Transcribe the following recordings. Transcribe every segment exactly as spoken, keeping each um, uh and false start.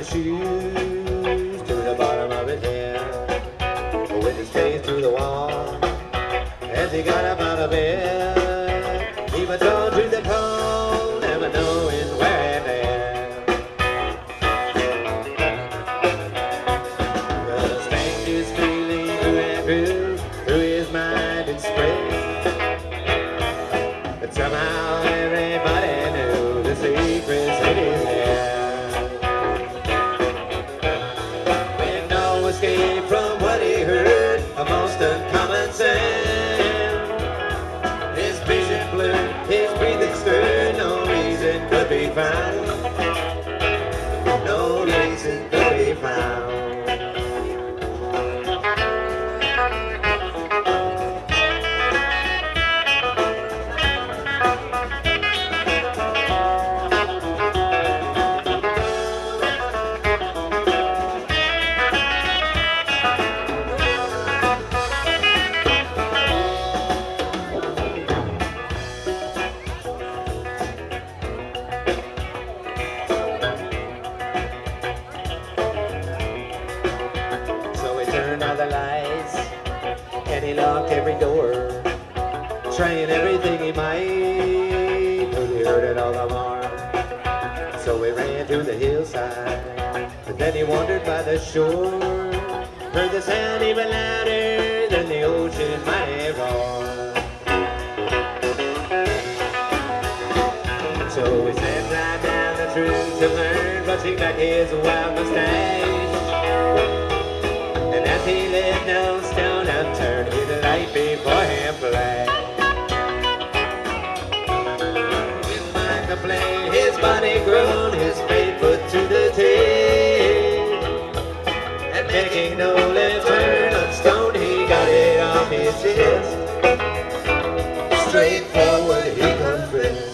his shoes to the bottom of his head, with his face to the wall. As he got up out of bed, he was drawn to the cold, never knowing where it led. The strangest feeling grew and grew through his mind and spread, but somehow everybody knew the secrets in his head. When no escape from what he heard, a most uncommon sound. His vision blurred, his breathing stirred, no reason could be found. No reason could be found. The lights, and he locked every door, trying everything he might, till he heard it all the more. So he ran to the hillside, but then he wandered by the shore, heard the sound even louder than the ocean mighty roar. So he sat right down the truth to learn, brushing back his wild mustache. And as he left no stone unturned, his life before him flashed. His mind complained, his body groaned, his faith put to the test. And making no left turn on stone, he got it off his chest. Straightforward he confessed.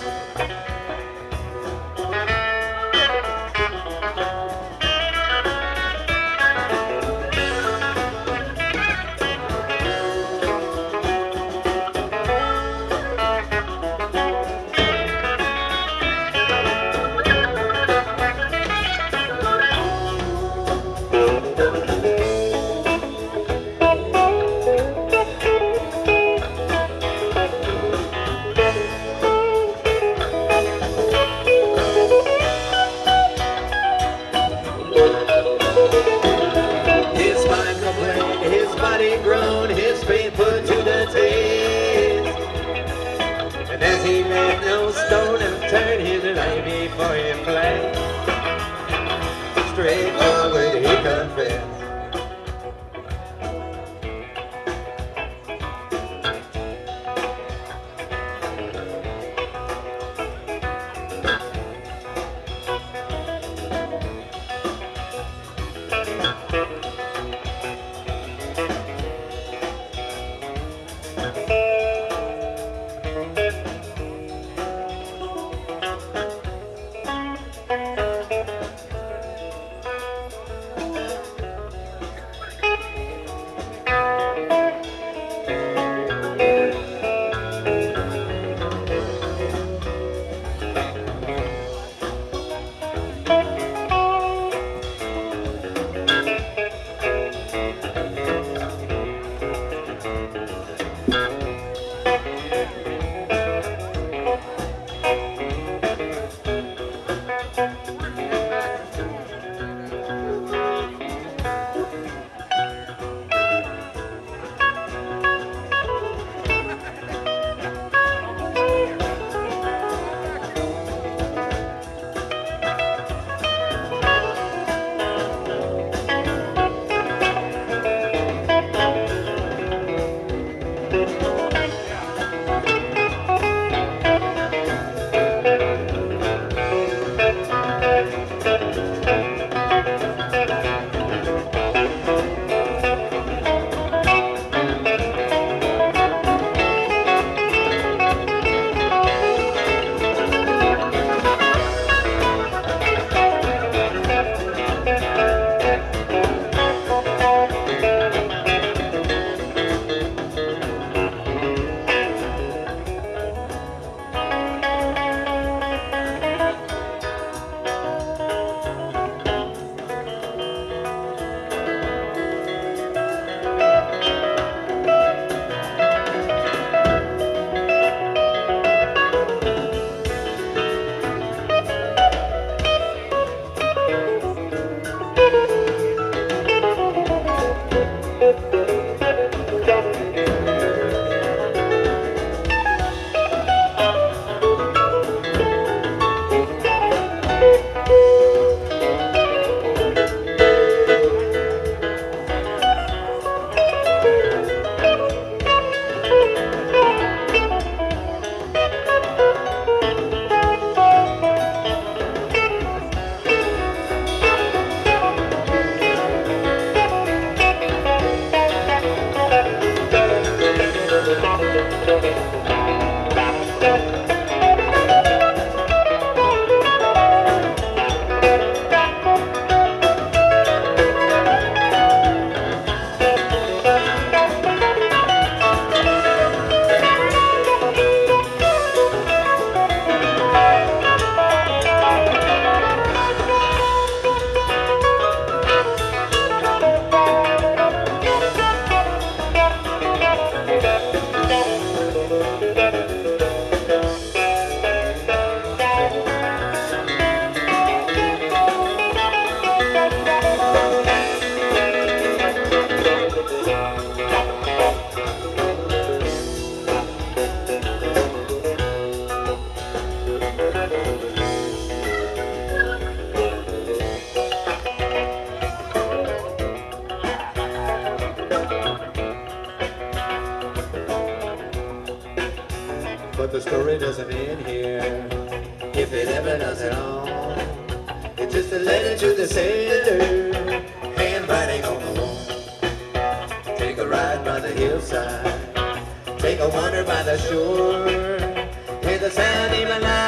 there. If it ever does at all, it's just a letter to the sender, handwriting on the wall. Take a ride by the hillside, take a wander by the shore, hear the sound even louder.